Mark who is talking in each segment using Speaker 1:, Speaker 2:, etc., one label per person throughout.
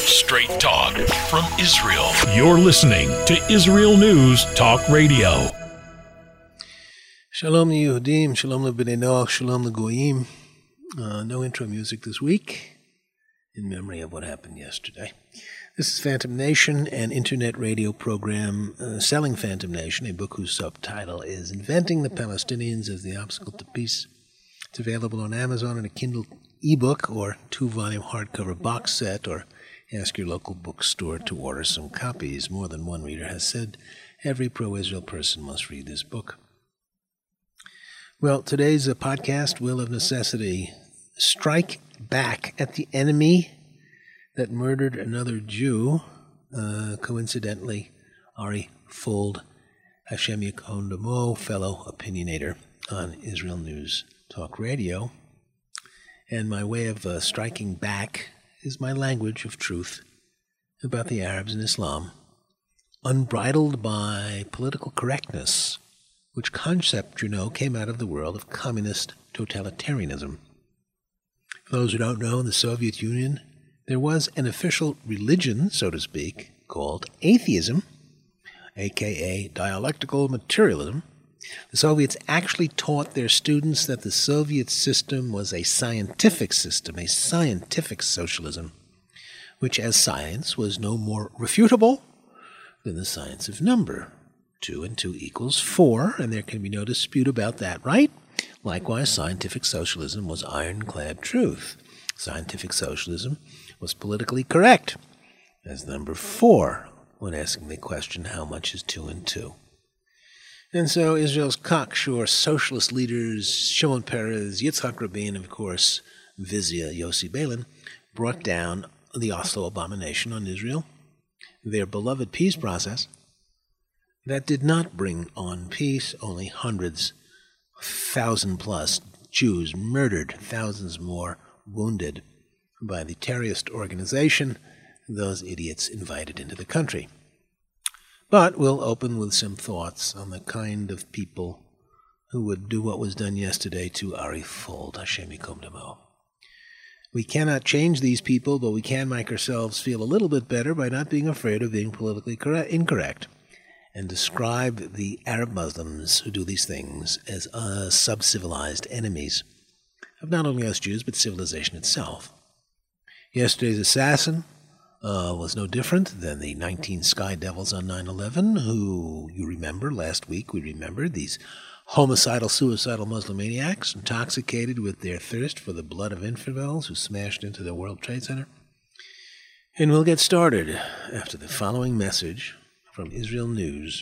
Speaker 1: Straight talk from Israel. You're listening to Israel News Talk Radio.
Speaker 2: Shalom Yehudim, Shalom B'nai Noach, Shalom Goyim. No intro music this week, in memory of what happened yesterday. This is Phantom Nation, an internet radio program selling Phantom Nation, a book whose subtitle is Inventing the Palestinians as the Obstacle to Peace. It's available on Amazon in a Kindle ebook or 2-volume hardcover box set, or ask your local bookstore to order some copies. More than one reader has said every pro-Israel person must read this book. Well, today's podcast will, of necessity, strike back at the enemy that murdered another Jew, coincidentally, Ari Fold, Hashem Yikon Damo, fellow opinionator on Israel News Talk Radio. And my way of striking back is my language of truth about the Arabs and Islam, unbridled by political correctness, which concept, came out of the world of communist totalitarianism. For those who don't know, in the Soviet Union, there was an official religion, so to speak, called atheism, aka dialectical materialism. The Soviets actually taught their students that the Soviet system was a scientific system, a scientific socialism, which as science was no more refutable than the science of number. 2 and 2 equals 4, and there can be no dispute about that, right? Likewise, scientific socialism was ironclad truth. Scientific socialism was politically correct as number 4 when asking the question, how much is 2 and 2? And so Israel's cocksure socialist leaders, Shimon Peres, Yitzhak Rabin, and of course, Vizia Yossi Beilin, brought down the Oslo abomination on Israel, their beloved peace process, that did not bring on peace. Only hundreds, 1,000+ Jews murdered, thousands more wounded by the terrorist organization those idiots invited into the country. But we'll open with some thoughts on the kind of people who would do what was done yesterday to Ari Fold, Hashem Yikon Damo. We cannot change these people, but we can make ourselves feel a little bit better by not being afraid of being politically incorrect, and describe the Arab Muslims who do these things as sub-civilized enemies of not only us Jews, but civilization itself. Yesterday's assassin was no different than the 19 Sky Devils on 9/11, who, you remember, last week we remembered these homicidal, suicidal Muslim maniacs, intoxicated with their thirst for the blood of infidels who smashed into the World Trade Center. And we'll get started after the following message from Israel News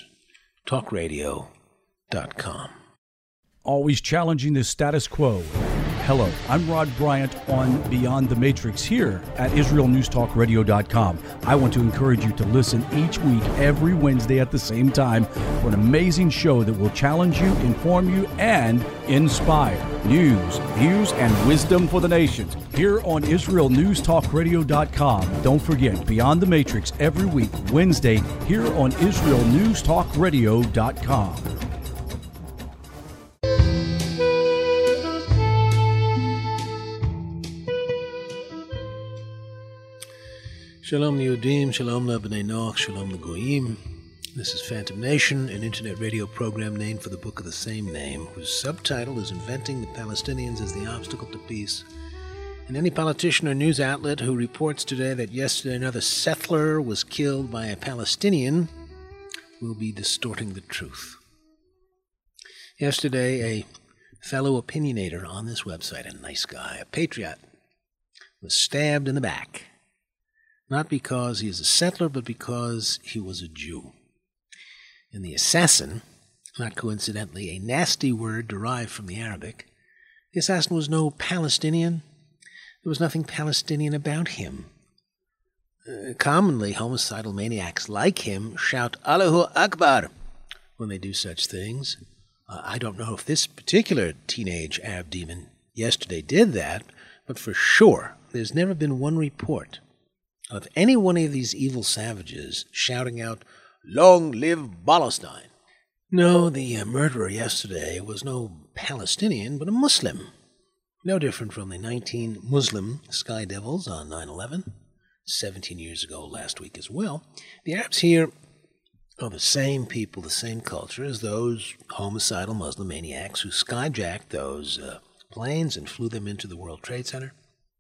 Speaker 2: Talkradio.com.
Speaker 3: Always challenging the status quo. Hello, I'm Rod Bryant on Beyond the Matrix here at IsraelNewsTalkRadio.com. I want to encourage you to listen each week, every Wednesday at the same time, for an amazing show that will challenge you, inform you, and inspire. News, views, and wisdom for the nations here on IsraelNewsTalkRadio.com. Don't forget, Beyond the Matrix every week, Wednesday, here on IsraelNewsTalkRadio.com.
Speaker 2: Shalom Yehudim, Shalom B'nai Noach, Shalom Goyim. This is Phantom Nation, an internet radio program named for the book of the same name, whose subtitle is Inventing the Palestinians as the Obstacle to Peace. And any politician or news outlet who reports today that yesterday another settler was killed by a Palestinian will be distorting the truth. Yesterday, a fellow opinionator on this website, a nice guy, a patriot, was stabbed in the back. Not because he is a settler, but because he was a Jew. And the assassin, not coincidentally a nasty word derived from the Arabic, the assassin was no Palestinian. There was nothing Palestinian about him. Commonly, homicidal maniacs like him shout Allahu Akbar when they do such things. I don't know if this particular teenage Arab demon yesterday did that, but for sure, there's never been one report of any one of these evil savages shouting out, "Long live Palestine." No, the murderer yesterday was no Palestinian, but a Muslim. No different from the 19 Muslim Sky Devils on 9/11. 17 years ago last week as well. The Arabs here are the same people, the same culture as those homicidal Muslim maniacs who skyjacked those planes and flew them into the World Trade Center.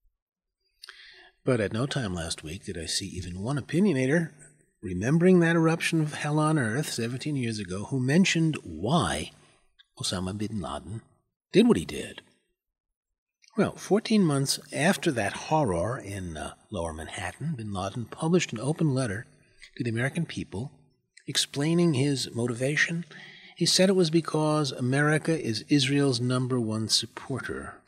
Speaker 2: But at no time last week did I see even one opinionator remembering that eruption of hell on earth 17 years ago who mentioned why Osama bin Laden did what he did. Well, 14 months after that horror in Lower Manhattan, bin Laden published an open letter to the American people explaining his motivation. He said it was because America is Israel's #1 supporter.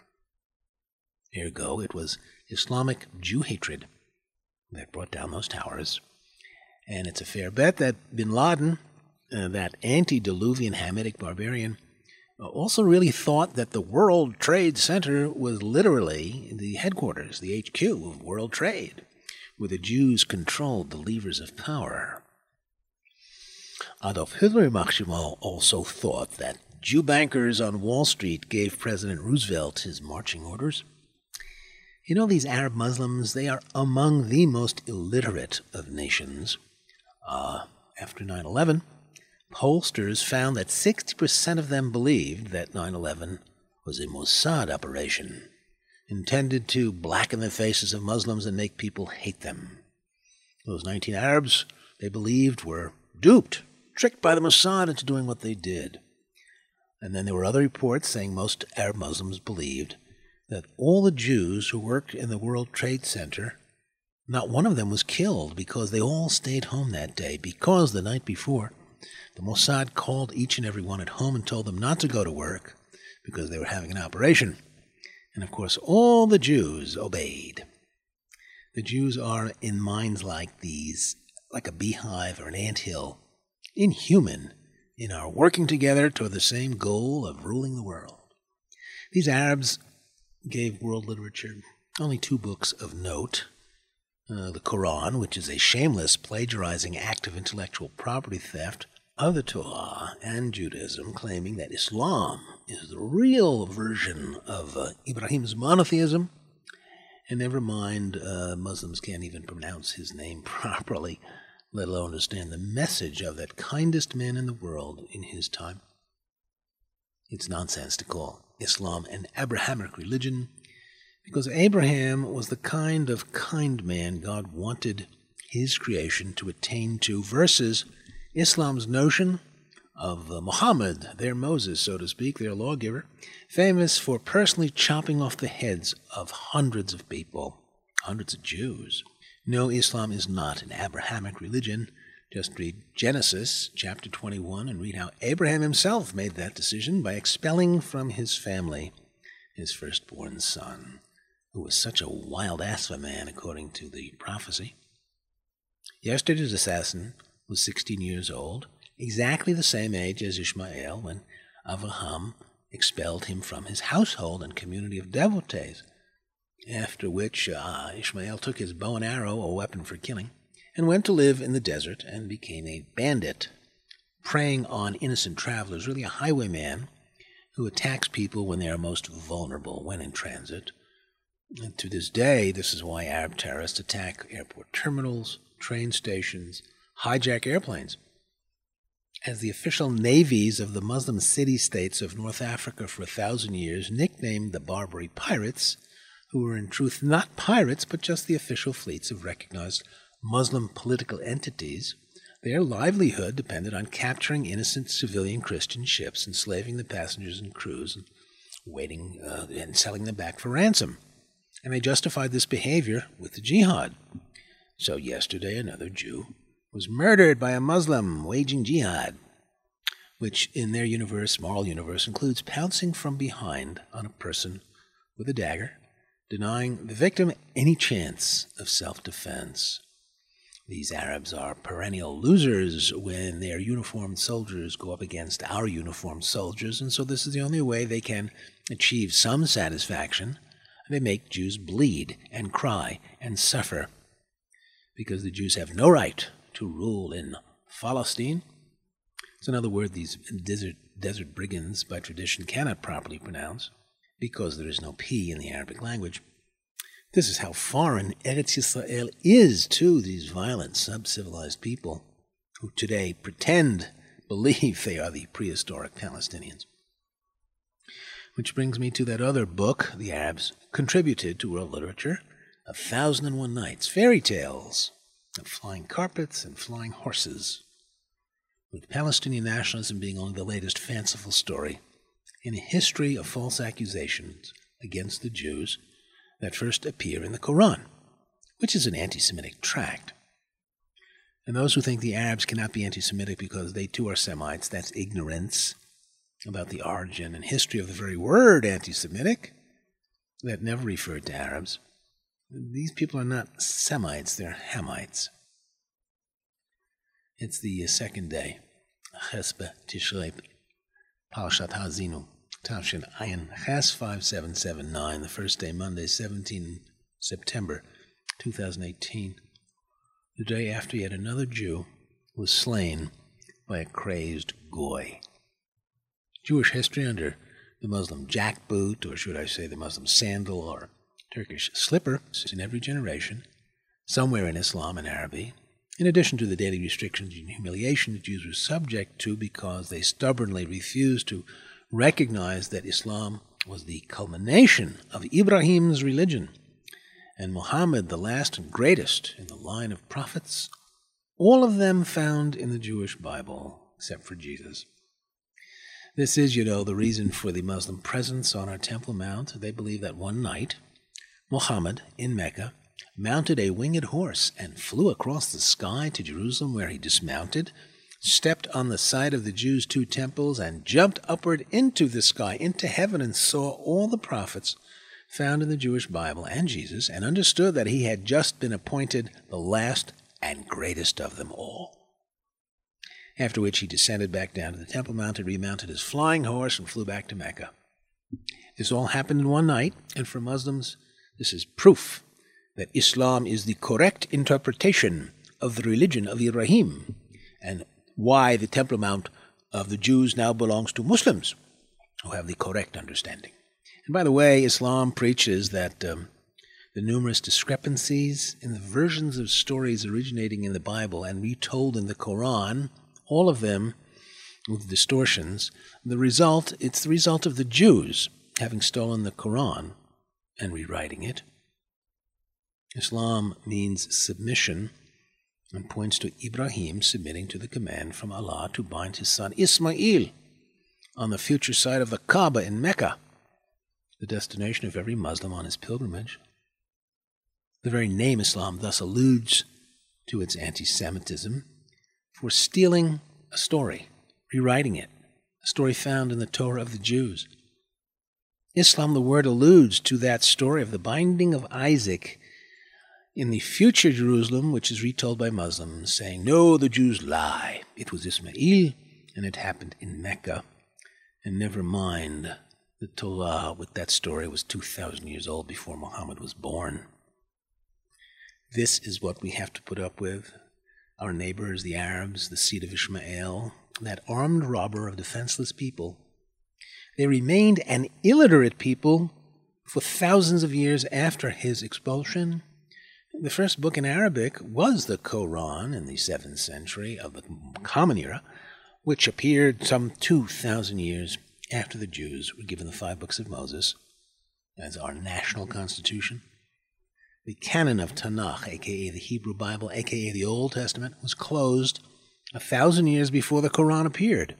Speaker 2: Ergo, it was Islamic Jew hatred that brought down those towers. And it's a fair bet that bin Laden, that antediluvian Hamitic barbarian, also really thought that the World Trade Center was literally the headquarters, the HQ of World Trade, where the Jews controlled the levers of power. Adolf Hitler also thought that Jew bankers on Wall Street gave President Roosevelt his marching orders. You know, these Arab Muslims, they are among the most illiterate of nations. After 9/11, pollsters found that 60% of them believed that 9/11 was a Mossad operation intended to blacken the faces of Muslims and make people hate them. Those 19 Arabs, they believed, were duped, tricked by the Mossad into doing what they did. And then there were other reports saying most Arab Muslims believed that all the Jews who worked in the World Trade Center, not one of them was killed because they all stayed home that day, because the night before, the Mossad called each and every one at home and told them not to go to work because they were having an operation. And of course, all the Jews obeyed. The Jews are, in minds like these, like a beehive or an anthill, inhuman in our working together toward the same goal of ruling the world. These Arabs gave world literature only 2 books of note. The Quran, which is a shameless plagiarizing act of intellectual property theft of the Torah, and Judaism, claiming that Islam is the real version of Ibrahim's monotheism. And never mind, Muslims can't even pronounce his name properly, let alone understand the message of that kindest man in the world in his time. It's nonsense to call Islam an Abrahamic religion, because Abraham was the kind of kind man God wanted his creation to attain to, versus Islam's notion of Muhammad, their Moses, so to speak, their lawgiver, famous for personally chopping off the heads of hundreds of people, hundreds of Jews. No, Islam is not an Abrahamic religion. Just read Genesis chapter 21 and read how Abraham himself made that decision by expelling from his family his firstborn son, who was such a wild-ass of a man, according to the prophecy. Yesterday's assassin was 16 years old, exactly the same age as Ishmael when Avraham expelled him from his household and community of devotees, after which Ishmael took his bow and arrow, a weapon for killing, and went to live in the desert and became a bandit, preying on innocent travelers, really a highwayman who attacks people when they are most vulnerable, when in transit. And to this day, this is why Arab terrorists attack airport terminals, train stations, hijack airplanes. As the official navies of the Muslim city-states of North Africa for 1,000 years nicknamed the Barbary pirates, who were in truth not pirates but just the official fleets of recognized Muslim political entities, their livelihood depended on capturing innocent civilian Christian ships, enslaving the passengers and crews, and waiting and selling them back for ransom. And they justified this behavior with the jihad. So yesterday, another Jew was murdered by a Muslim waging jihad, which in their universe, moral universe, includes pouncing from behind on a person with a dagger, denying the victim any chance of self-defense. These Arabs are perennial losers when their uniformed soldiers go up against our uniformed soldiers, and so this is the only way they can achieve some satisfaction. They make Jews bleed and cry and suffer, because the Jews have no right to rule in Palestine. It's another word these desert brigands by tradition cannot properly pronounce, because there is no P in the Arabic language. This is how foreign Eretz Yisrael is to these violent, sub-civilized people who today believe they are the prehistoric Palestinians. Which brings me to that other book the Arabs contributed to world literature, 1001 Nights, fairy tales of flying carpets and flying horses, with Palestinian nationalism being only the latest fanciful story in a history of false accusations against the Jews that first appear in the Quran, which is an anti-Semitic tract. And those who think the Arabs cannot be anti-Semitic because they too are Semites, that's ignorance about the origin and history of the very word anti-Semitic that never referred to Arabs. These people are not Semites, they're Hamites. It's the second day, Ches Tishrei, Parashat Ha'azinu, Tavshin Ayin Ches 5779, the first day, Monday, 17 September 2018, the day after yet another Jew was slain by a crazed goy. Jewish history under the Muslim jackboot, or should I say the Muslim sandal or Turkish slipper, in every generation, somewhere in Islam and Araby, in addition to the daily restrictions and humiliation the Jews were subject to because they stubbornly refused to recognize that Islam was the culmination of Ibrahim's religion, and Muhammad the last and greatest in the line of prophets, all of them found in the Jewish Bible, except for Jesus. This is, the reason for the Muslim presence on our Temple Mount. They believe that one night, Muhammad, in Mecca, mounted a winged horse and flew across the sky to Jerusalem, where he dismounted, stepped on the side of the Jews' two temples, and jumped upward into the sky, into heaven, and saw all the prophets found in the Jewish Bible and Jesus, and understood that he had just been appointed the last and greatest of them all. After which he descended back down to the Temple Mount and remounted his flying horse and flew back to Mecca. This all happened in one night, and for Muslims, this is proof that Islam is the correct interpretation of the religion of Ibrahim, and why the Temple Mount of the Jews now belongs to Muslims who have the correct understanding. And by the way, Islam preaches that the numerous discrepancies in the versions of stories originating in the Bible and retold in the Quran, all of them with distortions, it's the result of the Jews having stolen the Quran and rewriting it. Islam means submission and points to Ibrahim submitting to the command from Allah to bind his son Ismail on the future site of the Kaaba in Mecca, the destination of every Muslim on his pilgrimage. The very name Islam thus alludes to its anti-Semitism for stealing a story, rewriting it, a story found in the Torah of the Jews. Islam, the word, alludes to that story of the binding of Isaac in the future Jerusalem, which is retold by Muslims, saying, no, the Jews lie. It was Ismail, and it happened in Mecca. And never mind, the Torah with that story was 2,000 years old before Muhammad was born. This is what we have to put up with. Our neighbors, the Arabs, the seed of Ishmael, that armed robber of defenseless people. They remained an illiterate people for thousands of years after his expulsion. The first book in Arabic was the Quran in the 7th century of the Common Era, which appeared some 2,000 years after the Jews were given the 5 books of Moses as our national constitution. The canon of Tanakh, a.k.a. the Hebrew Bible, a.k.a. the Old Testament, was closed 1,000 years before the Quran appeared.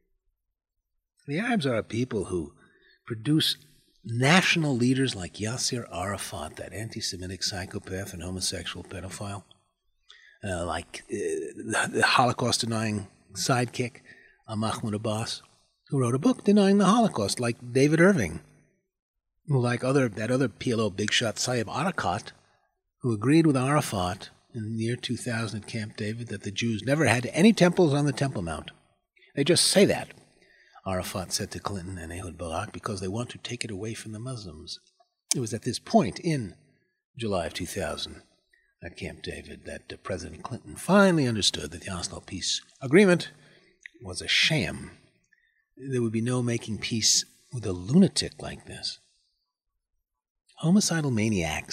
Speaker 2: The Arabs are a people who produce national leaders like Yasser Arafat, that anti-Semitic psychopath and homosexual pedophile, like the Holocaust-denying sidekick, Mahmoud Abbas, who wrote a book denying the Holocaust, like David Irving, who, like that other PLO big shot, Saeb Erekat, who agreed with Arafat in the year 2000 at Camp David that the Jews never had any temples on the Temple Mount. They just say that, Arafat said to Clinton and Ehud Barak, because they want to take it away from the Muslims. It was at this point in July of 2000 at Camp David that President Clinton finally understood that the Oslo Peace Agreement was a sham. There would be no making peace with a lunatic like this. Homicidal maniacs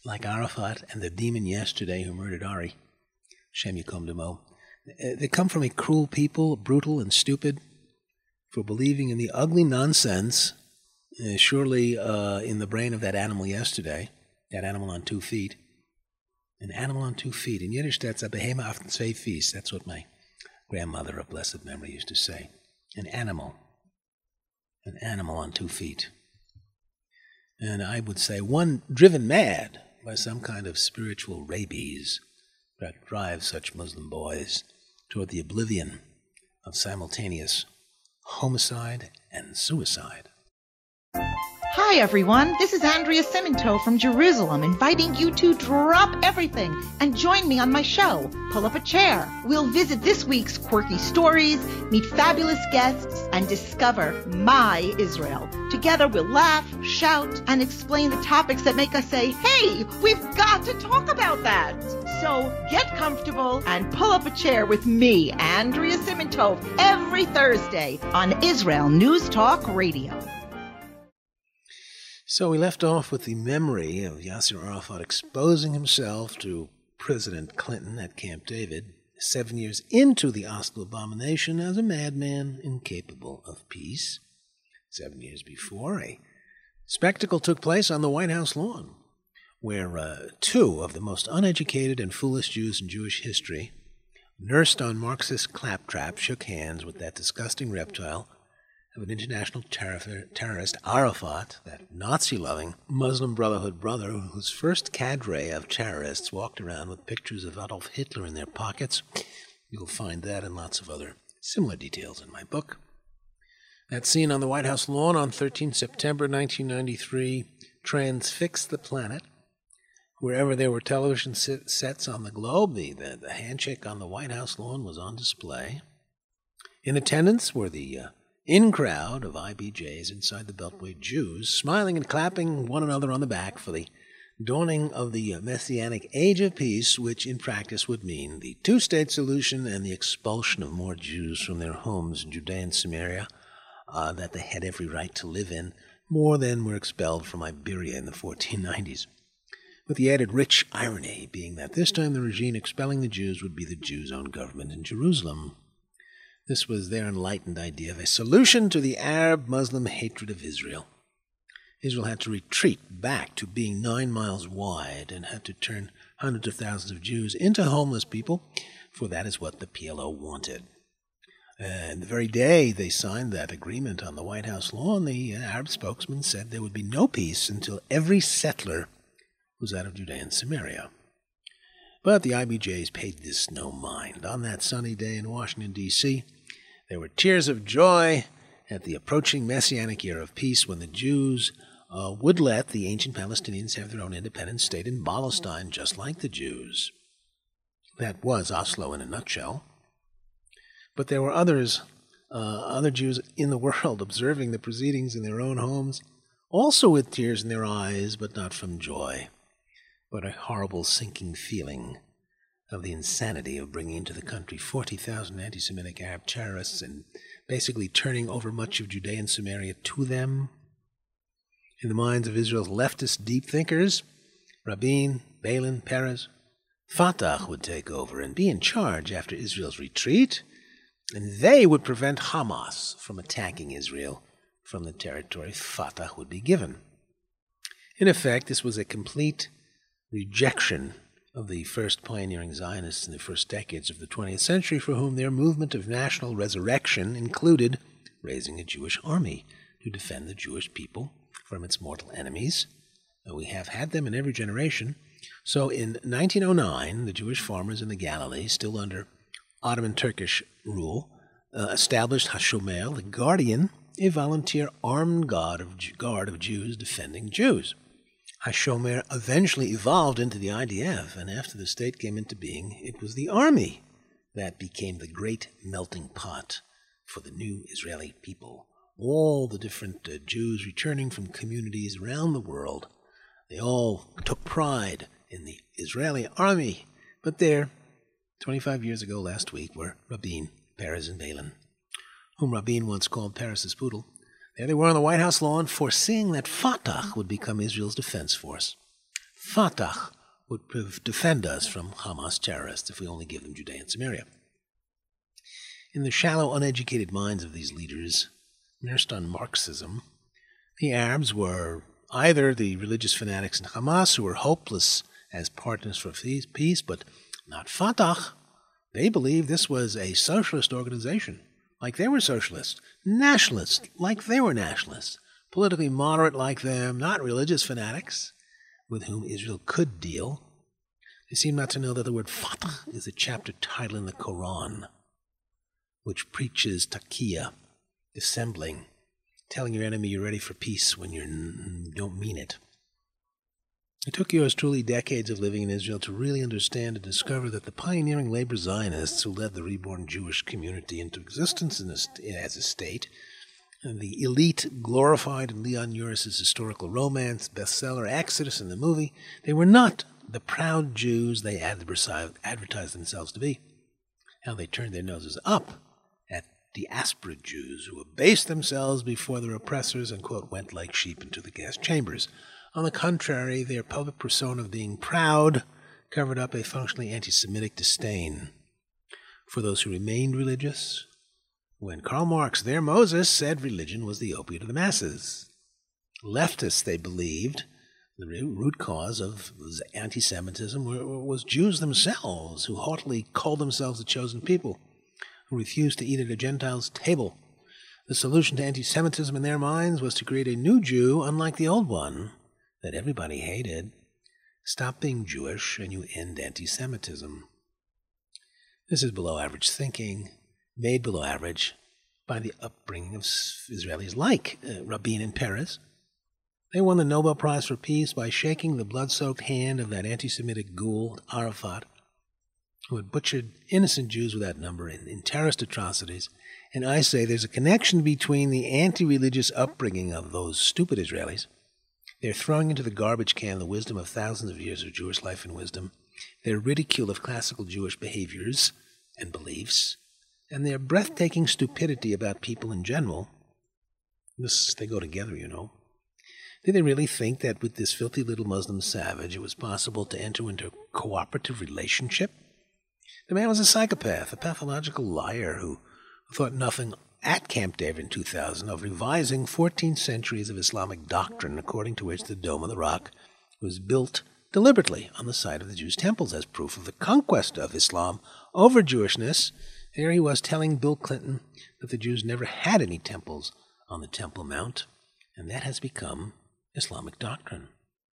Speaker 2: like Arafat and the demon yesterday who murdered Ari, Shem Yikom Demo. They come from a cruel people, brutal and stupid, for believing in the ugly nonsense, surely in the brain of that animal yesterday, that animal on 2 feet. An animal on 2 feet. In Yiddish, that's a behema auf 2 Fies. That's what my grandmother of blessed memory used to say. An animal. An animal on 2 feet. And I would say one driven mad by some kind of spiritual rabies that drives such Muslim boys toward the oblivion of simultaneous homicide and suicide.
Speaker 4: Hi everyone, this is Andrea Simento from Jerusalem, inviting you to drop everything and join me on my show, Pull Up a Chair. We'll visit this week's quirky stories, meet fabulous guests, and discover my Israel. Together we'll laugh, shout, and explain the topics that make us say, hey, we've got to talk about that. So get comfortable and pull up a chair with me, Andrea Simento, every Thursday on Israel News Talk Radio.
Speaker 2: So we left off with the memory of Yasser Arafat exposing himself to President Clinton at Camp David 7 years into the Oslo abomination as a madman incapable of peace. 7 years before, a spectacle took place on the White House lawn, where two of the most uneducated and foolish Jews in Jewish history, nursed on Marxist claptrap, shook hands with that disgusting reptile of an international terrorist, Arafat, that Nazi-loving Muslim Brotherhood brother whose first cadre of terrorists walked around with pictures of Adolf Hitler in their pockets. You'll find that and lots of other similar details in my book. That scene on the White House lawn on 13 September 1993 transfixed the planet. Wherever there were television sets on the globe, the handshake on the White House lawn was on display. In attendance were the in-crowd of IBJs inside the Beltway Jews, smiling and clapping one another on the back for the dawning of the Messianic Age of Peace, which in practice would mean the two-state solution and the expulsion of more Jews from their homes in Judea and Samaria that they had every right to live in, more than were expelled from Iberia in the 1490s. With the added rich irony being that this time the regime expelling the Jews would be the Jews' own government in Jerusalem. This was their enlightened idea of a solution to the Arab-Muslim hatred of Israel. Israel had to retreat back to being 9 miles wide and had to turn hundreds of thousands of Jews into homeless people, for that is what the PLO wanted. And the very day they signed that agreement on the White House lawn, the Arab spokesman said there would be no peace until every settler was out of Judea and Samaria. But the IBJs paid this no mind. On that sunny day in Washington, D.C., there were tears of joy at the approaching Messianic era of peace when the Jews would let the ancient Palestinians have their own independent state in Palestine, just like the Jews. That was Oslo in a nutshell. But there were other Jews in the world observing the proceedings in their own homes, also with tears in their eyes, but not from joy, but a horrible sinking feeling of the insanity of bringing into the country 40,000 anti-Semitic Arab terrorists and basically turning over much of Judea and Samaria to them. In the minds of Israel's leftist deep thinkers, Rabin, Balin, Peres, Fatah would take over and be in charge after Israel's retreat, and they would prevent Hamas from attacking Israel from the territory Fatah would be given. In effect, this was a complete rejection of the first pioneering Zionists in the first decades of the 20th century, for whom their movement of national resurrection included raising a Jewish army to defend the Jewish people from its mortal enemies. We have had them in every generation. So in 1909, the Jewish farmers in the Galilee, still under Ottoman Turkish rule, established Hashomer, the Guardian, a volunteer armed guard of Jews defending Jews. Hashomer eventually evolved into the IDF, and after the state came into being, it was the army that became the great melting pot for the new Israeli people. All the different Jews returning from communities around the world, they all took pride in the Israeli army. But there, 25 years ago last week, were Rabin, Peres, and Balin, whom Rabin once called Peres' poodle. There they were on the White House lawn, foreseeing that Fatah would become Israel's defense force. Fatah would defend us from Hamas terrorists if we only give them Judea and Samaria. In the shallow, uneducated minds of these leaders, immersed on Marxism, the Arabs were either the religious fanatics in Hamas who were hopeless as partners for peace, but not Fatah. They believed this was a socialist organization, like they were socialists, nationalists, like they were nationalists, politically moderate like them, not religious fanatics with whom Israel could deal. They seem not to know that the word Fatah is a chapter title in the Quran, which preaches taqiyya, dissembling, telling your enemy you're ready for peace when you don't mean it. It took yours truly decades of living in Israel to really understand and discover that the pioneering labor Zionists who led the reborn Jewish community into existence as a state, and the elite glorified in Leon Uris's historical romance, bestseller Exodus and the movie, they were not the proud Jews they advertised themselves to be. How they turned their noses up at diaspora Jews who abased themselves before their oppressors and, quote, went like sheep into the gas chambers. On the contrary, their public persona of being proud covered up a functionally anti-Semitic disdain for those who remained religious, when Karl Marx, their Moses, said religion was the opiate of the masses. Leftists, they believed, the root cause of anti-Semitism was Jews themselves, who haughtily called themselves the chosen people, who refused to eat at a Gentile's table. The solution to anti-Semitism in their minds was to create a new Jew, unlike the old one, that everybody hated. Stop being Jewish and you end anti-Semitism. This is below-average thinking, made below average by the upbringing of Israelis like Rabin and Peres. They won the Nobel Prize for Peace by shaking the blood-soaked hand of that anti-Semitic ghoul, Arafat, who had butchered innocent Jews without number in terrorist atrocities. And I say there's a connection between the anti-religious upbringing of those stupid Israelis. They're throwing into the garbage can the wisdom of thousands of years of Jewish life and wisdom, their ridicule of classical Jewish behaviors and beliefs, and their breathtaking stupidity about people in general. They go together, you know. Did they really think that with this filthy little Muslim savage it was possible to enter into a cooperative relationship? The man was a psychopath, a pathological liar who thought nothing at Camp David in 2000 of revising 14 centuries of Islamic doctrine, according to which the Dome of the Rock was built deliberately on the site of the Jews' temples as proof of the conquest of Islam over Jewishness. There he was telling Bill Clinton that the Jews never had any temples on the Temple Mount, and that has become Islamic doctrine.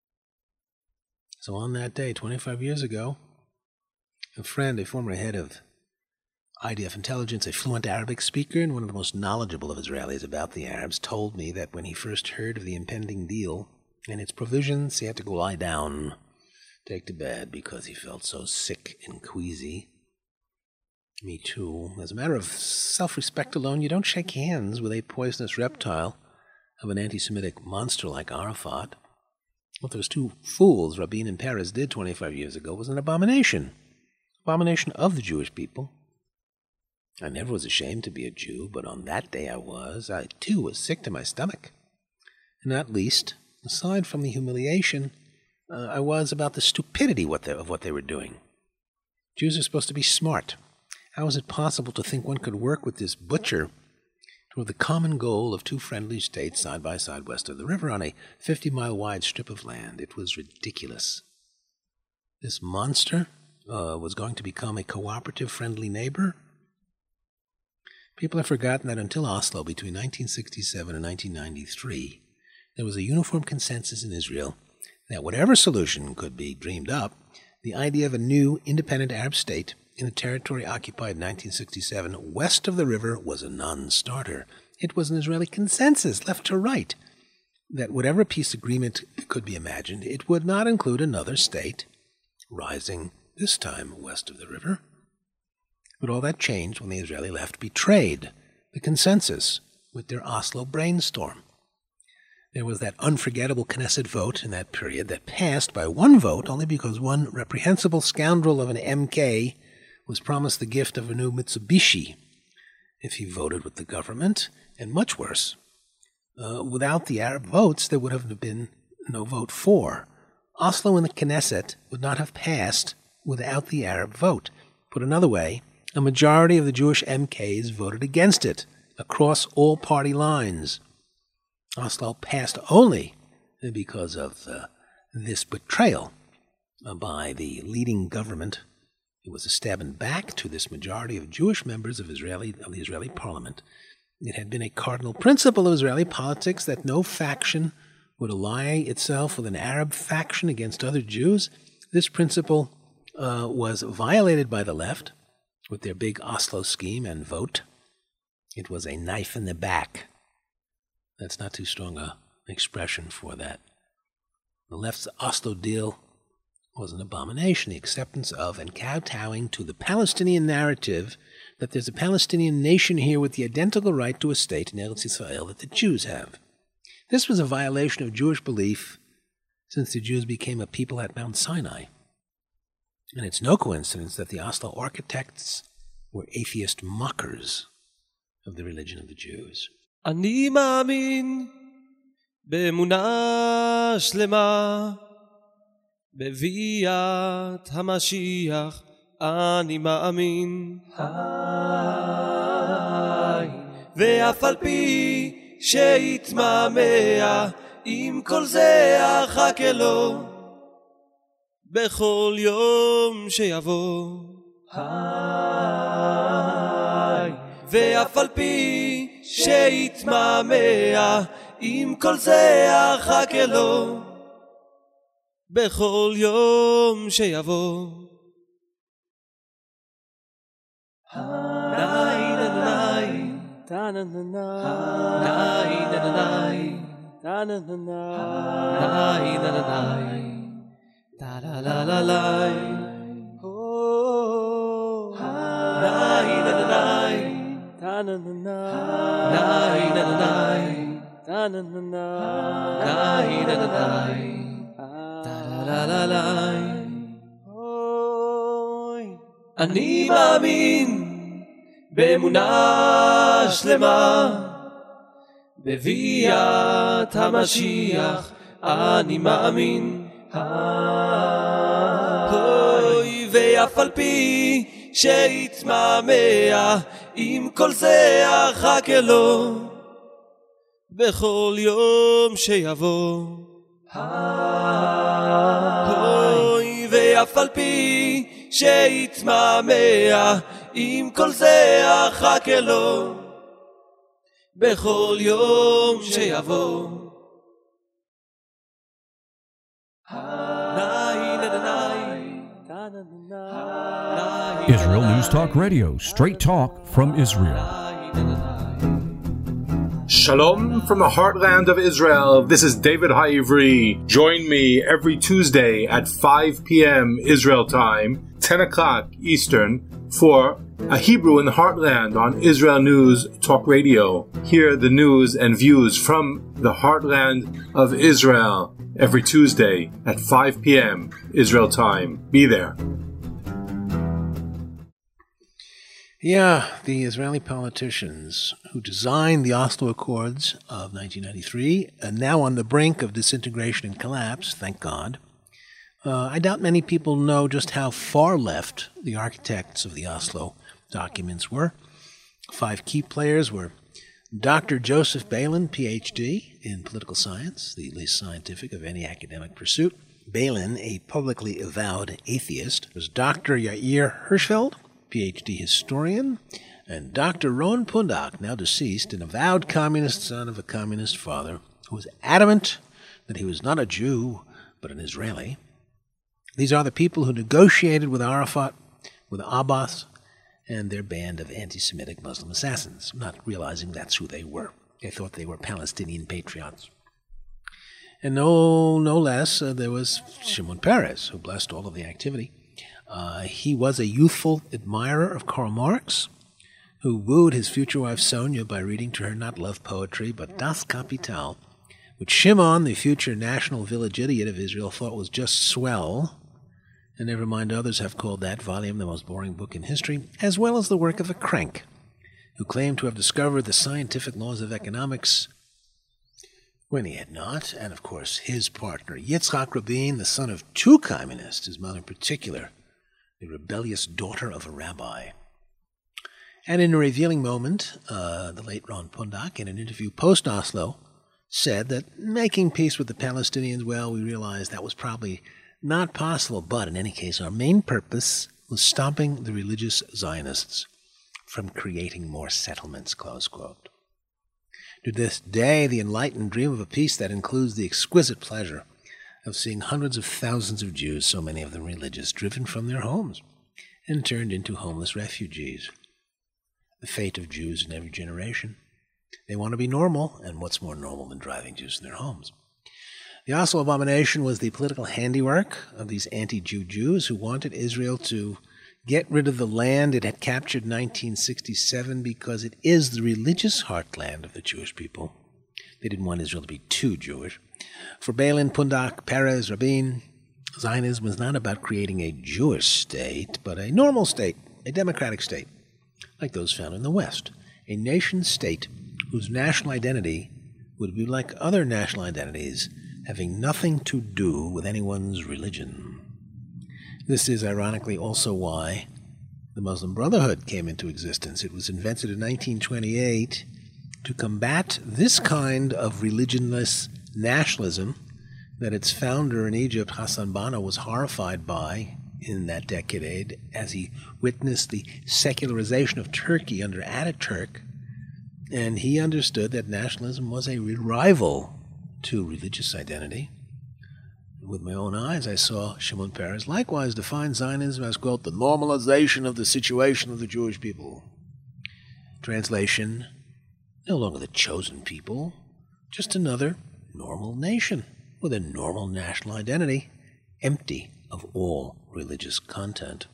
Speaker 2: So on that day, 25 years ago, a friend, a former head of IDF intelligence, a fluent Arabic speaker and one of the most knowledgeable of Israelis about the Arabs, told me that when he first heard of the impending deal and its provisions, he had to go lie down, take to bed, because he felt so sick and queasy. Me too. As a matter of self-respect alone, you don't shake hands with a poisonous reptile of an anti-Semitic monster like Arafat. What those two fools, Rabin and Peres, did 25 years ago was an abomination. Abomination of the Jewish people. I never was ashamed to be a Jew, but on that day I was. I, too, was sick to my stomach. And not least, aside from the humiliation, I was about the stupidity of what they were doing. Jews are supposed to be smart. How is it possible to think one could work with this butcher toward the common goal of two friendly states side by side west of the river on a 50-mile-wide strip of land? It was ridiculous. This monster was going to become a cooperative, friendly neighbor? People have forgotten that until Oslo, between 1967 and 1993, there was a uniform consensus in Israel that whatever solution could be dreamed up, the idea of a new independent Arab state in the territory occupied in 1967 west of the river was a non-starter. It was an Israeli consensus, left to right, that whatever peace agreement could be imagined, it would not include another state rising, this time west of the river. But all that changed when the Israeli left betrayed the consensus with their Oslo brainstorm. There was that unforgettable Knesset vote in that period that passed by one vote only because one reprehensible scoundrel of an MK was promised the gift of a new Mitsubishi if he voted with the government, and much worse. Without the Arab votes, there would have been no vote for Oslo and the Knesset would not have passed without the Arab vote. Put another way, a majority of the Jewish MKs voted against it across all party lines. Oslo passed only because of this betrayal by the leading government. It was a stabbing back to this majority of Jewish members of the Israeli parliament. It had been a cardinal principle of Israeli politics that no faction would ally itself with an Arab faction against other Jews. This principle was violated by the left with their big Oslo scheme and vote. It was a knife in the back. That's not too strong an expression for that. The left's Oslo deal was an abomination, the acceptance of and kowtowing to the Palestinian narrative that there's a Palestinian nation here with the identical right to a state in Eretz Yisrael that the Jews have. This was a violation of Jewish belief since the Jews became a people at Mount Sinai. And it's no coincidence that the Oslo architects were atheist mockers of the religion of the Jews.
Speaker 5: אני מאמין באמונה שלמה בביאת המשיח אני מאמין ואף על פי שיתמהמה עם כל זה אחכה לו בכל יום שיבוא ואף על פי שיתמהמה עם כל זה אחכה לו בכל יום שיבוא אני מאמין באמונה שלמה בביאת המשיח אני מאמין ואף על פי שיתמהמה עם כל זה אחכה לו בכל יום שיבוא ואף על פי שיתמהמה עם כל זה אחכה לו בכל יום שיבוא
Speaker 3: Israel News Talk Radio, straight talk from Israel.
Speaker 6: Shalom from the heartland of Israel. This is David Ha'ivri. Join me every Tuesday at 5 p.m. Israel time, 10 o'clock Eastern, for A Hebrew in the Heartland on Israel News Talk Radio. Hear the news and views from the heartland of Israel every Tuesday at 5 p.m. Israel time. Be there.
Speaker 2: Yeah, the Israeli politicians who designed the Oslo Accords of 1993 are now on the brink of disintegration and collapse, thank God. I doubt many people know just how far left the architects of the Oslo documents were. 5 key players were Dr. Joseph Balin, Ph.D. in political science, the least scientific of any academic pursuit. Balin, a publicly avowed atheist, was Dr. Yair Hirschfeld, Ph.D. historian, and Dr. Ron Pundak, now deceased, an avowed communist son of a communist father, who was adamant that he was not a Jew, but an Israeli. These are the people who negotiated with Arafat, with Abbas, and their band of anti-Semitic Muslim assassins, not realizing that's who they were. They thought they were Palestinian patriots. And no less, there was Shimon Peres, who blessed all of the activity. He was a youthful admirer of Karl Marx, who wooed his future wife Sonia by reading to her not love poetry, but Das Kapital, which Shimon, the future national village idiot of Israel, thought was just swell, and never mind others have called that volume the most boring book in history, as well as the work of a crank, who claimed to have discovered the scientific laws of economics, when he had not, and of course his partner Yitzhak Rabin, the son of two communists, his mother in particular, the rebellious daughter of a rabbi. And in a revealing moment, the late Ron Pundak, in an interview post-Oslo, said that making peace with the Palestinians, well, we realized that was probably not possible, but in any case, our main purpose was stopping the religious Zionists from creating more settlements, close quote. To this day, the enlightened dream of a peace that includes the exquisite pleasure of seeing hundreds of thousands of Jews, so many of them religious, driven from their homes and turned into homeless refugees. The fate of Jews in every generation. They want to be normal, and what's more normal than driving Jews in their homes? The Oslo abomination was the political handiwork of these anti-Jew Jews who wanted Israel to get rid of the land it had captured in 1967 because it is the religious heartland of the Jewish people. They didn't want Israel to be too Jewish. For Balin, Pundak, Peres, Rabin, Zionism was not about creating a Jewish state, but a normal state, a democratic state, like those found in the West, a nation-state whose national identity would be like other national identities, having nothing to do with anyone's religion. This is ironically also why the Muslim Brotherhood came into existence. It was invented in 1928 to combat this kind of religionless nationalism that its founder in Egypt, Hassan Banna, was horrified by in that decade as he witnessed the secularization of Turkey under Ataturk, and he understood that nationalism was a rival to religious identity. With my own eyes, I saw Shimon Peres likewise define Zionism as, quote, the normalization of the situation of the Jewish people. Translation, no longer the chosen people, just another normal nation with a normal national identity, empty of all religious content.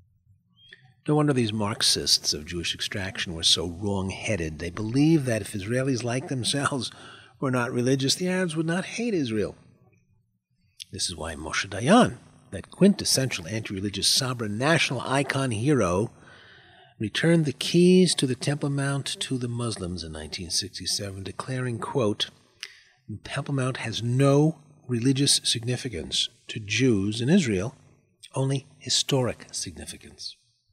Speaker 2: No wonder these Marxists of Jewish extraction were so wrong-headed. They believed that if Israelis like themselves were not religious, the Arabs would not hate Israel. This is why Moshe Dayan, that quintessential anti-religious sovereign national icon hero, returned the keys to the Temple Mount to the Muslims in 1967, declaring, quote, Temple Mount has no religious significance to Jews in Israel, only historic significance.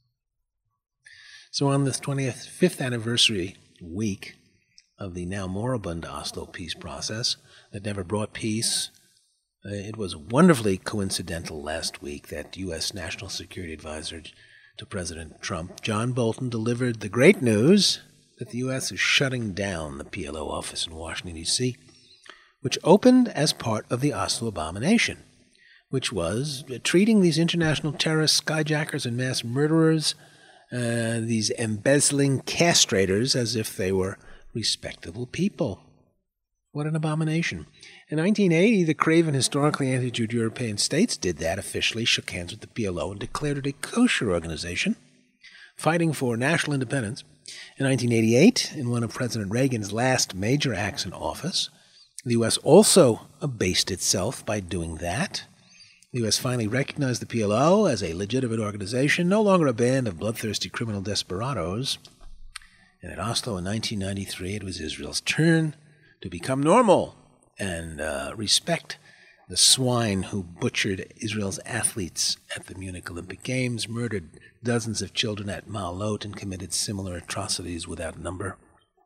Speaker 2: So on this 25th anniversary week of the now moribund Oslo peace process that never brought peace, it was wonderfully coincidental last week that U.S. National Security Advisor to President Trump, John Bolton, delivered the great news that the U.S. is shutting down the PLO office in Washington, D.C., which opened as part of the Oslo abomination, which was treating these international terrorists, skyjackers, and mass murderers, these embezzling castrators, as if they were respectable people. What an abomination. In 1980, the craven, historically anti-Jew European states did that, officially shook hands with the PLO and declared it a kosher organization, fighting for national independence. In 1988, in one of President Reagan's last major acts in office, the U.S. also abased itself by doing that. The U.S. finally recognized the PLO as a legitimate organization, no longer a band of bloodthirsty criminal desperados. And at Oslo in 1993, it was Israel's turn to become normal and respect the swine who butchered Israel's athletes at the Munich Olympic Games, murdered dozens of children at Ma'alot, and committed similar atrocities without number.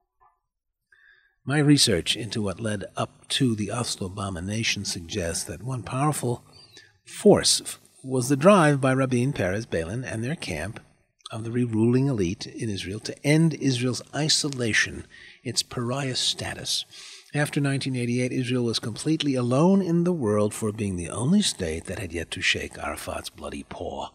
Speaker 2: My research into what led up to the Oslo abomination suggests that one powerful force was the drive by Rabin, Peres, Balin, and their camp of the ruling elite in Israel to end Israel's isolation, its pariah status. After 1988, Israel was completely alone in the world for being the only state that had yet to shake Arafat's bloody paw.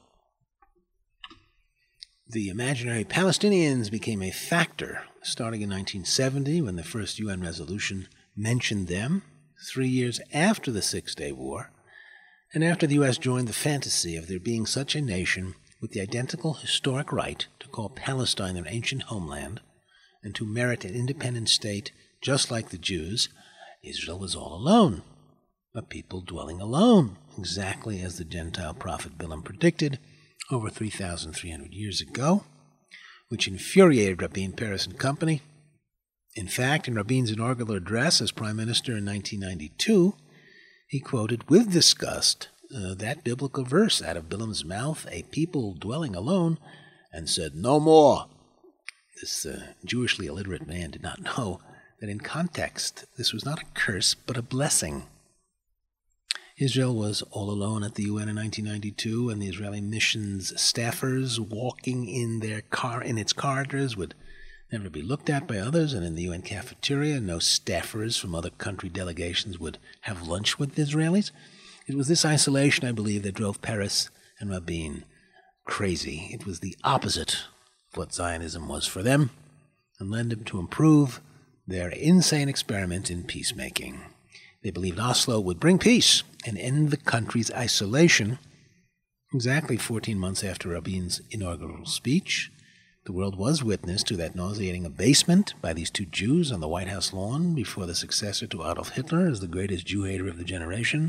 Speaker 2: The imaginary Palestinians became a factor starting in 1970 when the first UN resolution mentioned them, 3 years after the Six-Day War, and after the U.S. joined the fantasy of there being such a nation with the identical historic right to call Palestine their ancient homeland and to merit an independent state just like the Jews. Israel was all alone, a people dwelling alone, exactly as the Gentile prophet Bilam predicted over 3,300 years ago, which infuriated Rabin, Peres, and company. In fact, in Rabin's inaugural address as prime minister in 1992, he quoted with disgust that biblical verse out of Bilam's mouth, a people dwelling alone, and said, "No more." This Jewishly illiterate man did not know that in context this was not a curse but a blessing. Israel was all alone at the UN in 1992, and the Israeli mission's staffers walking in its corridors would never be looked at by others, and in the UN cafeteria, no staffers from other country delegations would have lunch with the Israelis. It was this isolation, I believe, that drove Peres and Rabin crazy. It was the opposite of what Zionism was for them, and led them to improve their insane experiment in peacemaking. They believed Oslo would bring peace and end the country's isolation. Exactly 14 months after Rabin's inaugural speech, the world was witness to that nauseating abasement by these two Jews on the White House lawn before the successor to Adolf Hitler as the greatest Jew hater of the generation.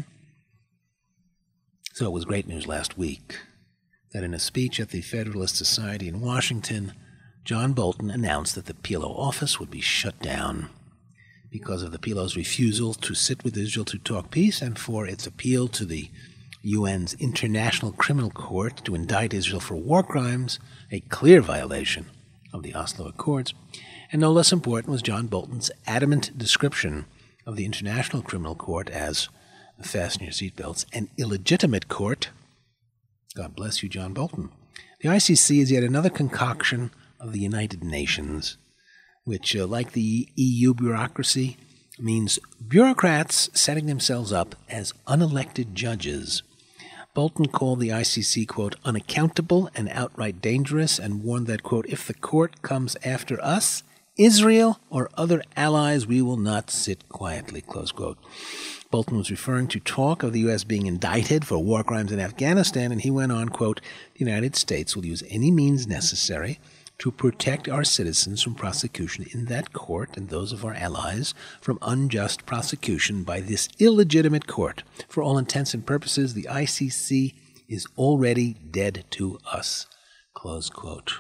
Speaker 2: So it was great news last week that in a speech at the Federalist Society in Washington, John Bolton announced that the PLO office would be shut down because of the PLO's refusal to sit with Israel to talk peace and for its appeal to the UN's International Criminal Court to indict Israel for war crimes, a clear violation of the Oslo Accords. And no less important was John Bolton's adamant description of the International Criminal Court as, fasten your seatbelts, an illegitimate court. God bless you, John Bolton. The ICC is yet another concoction of the United Nations, which, like the EU bureaucracy, means bureaucrats setting themselves up as unelected judges. Bolton called the ICC, quote, unaccountable and outright dangerous, and warned that, quote, if the court comes after us, Israel or other allies, we will not sit quietly, close quote. Bolton was referring to talk of the U.S. being indicted for war crimes in Afghanistan, and he went on, quote, the United States will use any means necessary to protect our citizens from prosecution in that court and those of our allies from unjust prosecution by this illegitimate court. For all intents and purposes, the ICC is already dead to us. Close quote.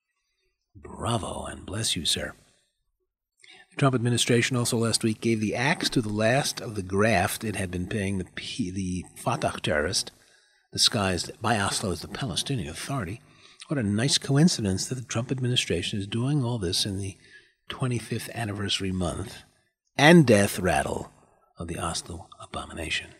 Speaker 2: Bravo, and bless you, sir. The Trump administration also last week gave the axe to the last of the graft it had been paying the Fatah terrorist, disguised by Oslo as the Palestinian Authority. What a nice coincidence that the Trump administration is doing all this in the 25th anniversary month and death rattle of the Oslo abomination.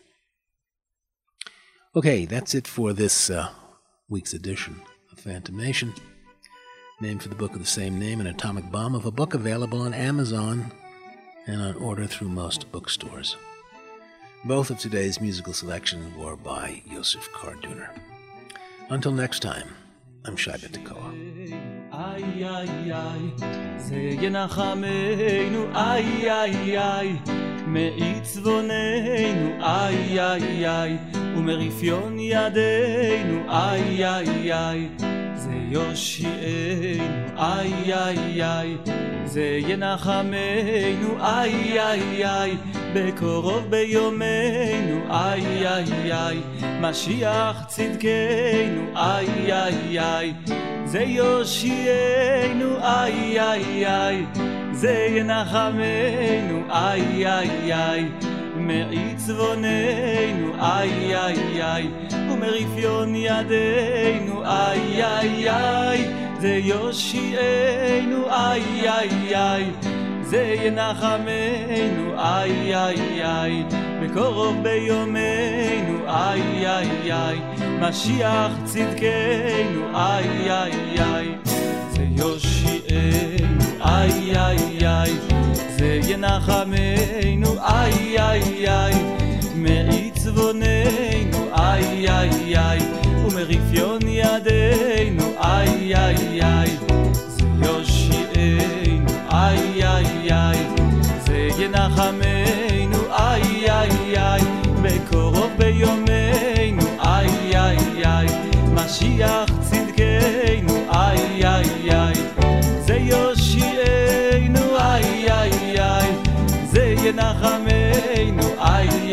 Speaker 2: Okay, that's it for this week's edition of Phantom Nation. Named for the book of the same name, An Atomic Bomb, of a book available on Amazon and on order through most bookstores. Both of today's musical selections were by Yosef Karduner. Until next time, I'm Shai Ben-Tekoa.
Speaker 5: Ay, ay, ay, זה ינחמנו, ay, ay, ay, מעצבוננו, ay, ay, ay, ומרפיון ידינו, ay, ay, ay, זה יושיענו, ay, ay, ay, זה ינחמנו, ay, ay, ay, בקרוב ביומנו, ay, ay, ay, משיח צדקנו, ay, ay, ay, זה יושיענו, ay, ay, ay, זה ינחמנו, ay, ay, ay, מעצבוננו, ay, ay, ay, ומרפיון ידינו, ay, ay, ay, זה יושיענו, ay, ay, ay, זה ינחמנו, ay, ay, ay, בקרוב ביומנו, ay, ay, ay, משיח צדקנו, ay, ay, ay, זה יושיענו, ay, ay, ay, זה ינחמנו, ay, ay, ay, מעצבוננו, ay, ay, ay, ומרפיון ידינו, ay, ay, ay, זה יושיענו, ay, ay, ay, זה ינחמנו, ay, ay, ay, בקרוב ביומנו, ay, ay, ay, משיח צדקנו, ay, ay, ay, זה יושיענו, ay, ay, ay, זה ינחמנו, ay,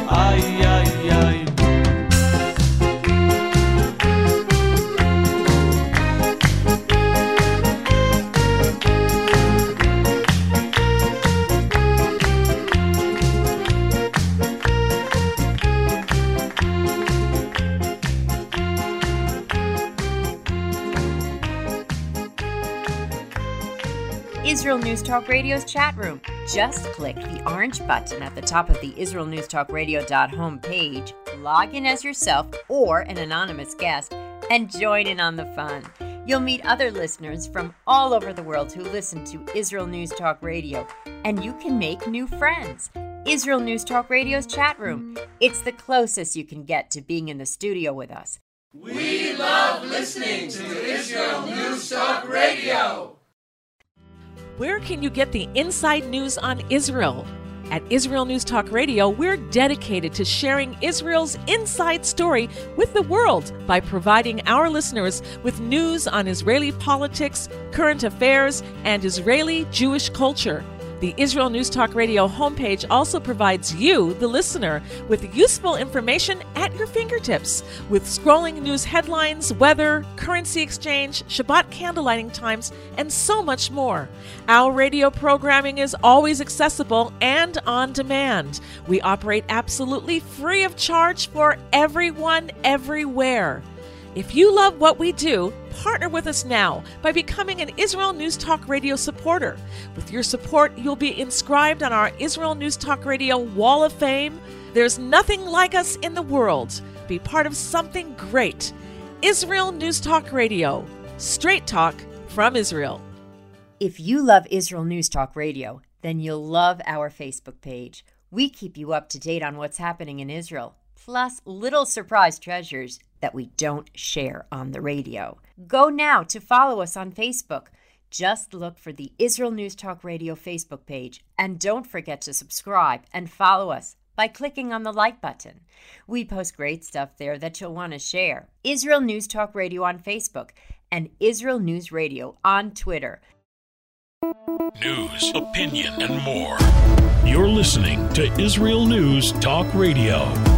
Speaker 5: ay ay ay.
Speaker 7: Israel News Talk Radio's chat room. Just click the orange button at the top of the IsraelNewsTalkRadio.home page, log in as yourself or an anonymous guest, and join in on the fun. You'll meet other listeners from all over the world who listen to Israel News Talk Radio, and you can make new friends. Israel News Talk Radio's chat room. It's the closest you can get to being in the studio with us.
Speaker 8: We love listening to Israel News Talk Radio.
Speaker 9: Where can you get the inside news on Israel? At Israel News Talk Radio, we're dedicated to sharing Israel's inside story with the world by providing our listeners with news on Israeli politics, current affairs, and Israeli Jewish culture. The Israel News Talk Radio homepage also provides you, the listener, with useful information at your fingertips, with scrolling news headlines, weather, currency exchange, Shabbat candlelighting times, and so much more. Our radio programming is always accessible and on demand. We operate absolutely free of charge for everyone, everywhere. If you love what we do, partner with us now by becoming an Israel News Talk Radio supporter. With your support, you'll be inscribed on our Israel News Talk Radio Wall of Fame. There's nothing like us in the world. Be part of something great. Israel News Talk Radio. Straight talk from Israel.
Speaker 7: If you love Israel News Talk Radio, then you'll love our Facebook page. We keep you up to date on what's happening in Israel, plus little surprise treasures that we don't share on the radio. Go now to follow us on Facebook. Just look for the Israel News Talk Radio Facebook page, and don't forget to subscribe and follow us by clicking on the like button. We post great stuff there that you'll want to share. Israel News Talk Radio on Facebook and Israel News Radio on Twitter.
Speaker 1: News, opinion, and more. You're listening to Israel News Talk Radio.